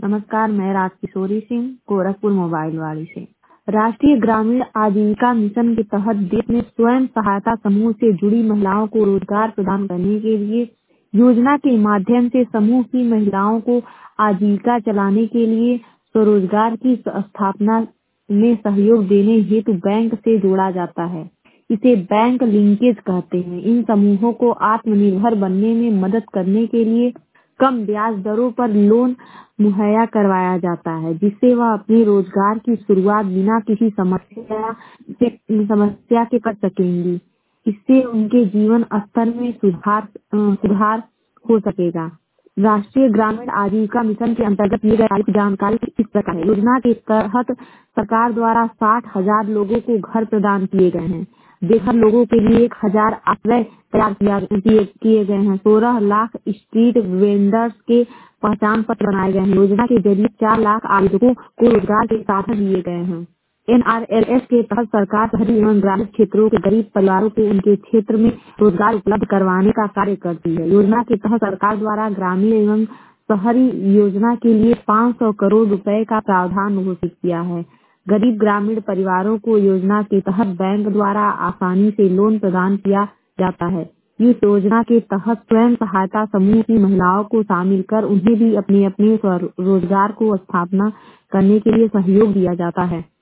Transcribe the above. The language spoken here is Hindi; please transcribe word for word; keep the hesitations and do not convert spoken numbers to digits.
नमस्कार, मैं राजकिशोरी सिंह गोरखपुर मोबाइल वाली से। राष्ट्रीय ग्रामीण आजीविका मिशन के तहत देश में स्वयं सहायता समूह से जुड़ी महिलाओं को रोजगार प्रदान करने के लिए योजना के माध्यम से समूह की महिलाओं को आजीविका चलाने के लिए स्वरोजगार की स्थापना में सहयोग देने हेतु बैंक से जोड़ा जाता है। इसे बैंक लिंकेज कहते हैं। इन समूहों को आत्मनिर्भर बनने में मदद करने के लिए कम ब्याज दरों पर लोन मुहैया करवाया जाता है, जिससे वह अपने रोजगार की शुरुआत बिना किसी समस्या से समस्या के कर सकेंगी। इससे उनके जीवन स्तर में सुधार अ, सुधार हो सकेगा। राष्ट्रीय ग्रामीण आजीविका मिशन के अंतर्गत दिए गए तारीख जानकारी इस प्रकार है। योजना के तहत सरकार द्वारा साठ हजार लोगों को घर प्रदान किए गए हैं। बेघर लोगों के लिए एक हजार आश्रय तैयार किया किए किए गए हैं। सोलह लाख स्ट्रीट वेंडर्स के पहचान पत्र बनाए गए हैं। योजना के जरिए चार लाख आवेदकों को रोजगार के साधन दिए गए हैं। एन आर एल एस के तहत सरकार शहरी एवं ग्रामीण क्षेत्रों के गरीब परिवारों को उनके क्षेत्र में रोजगार उपलब्ध करवाने का कार्य करती है। योजना के तहत सरकार द्वारा ग्रामीण एवं शहरी योजना के लिए पाँच सौ करोड़ रुपए का प्रावधान घोषित किया है। गरीब ग्रामीण परिवारों को योजना के तहत बैंक द्वारा आसानी से लोन प्रदान किया जाता है। इस योजना के तहत स्वयं सहायता समूह की महिलाओं को शामिल कर उन्हें भी अपने अपने स्वरोजगार को स्थापना करने के लिए सहयोग दिया जाता है।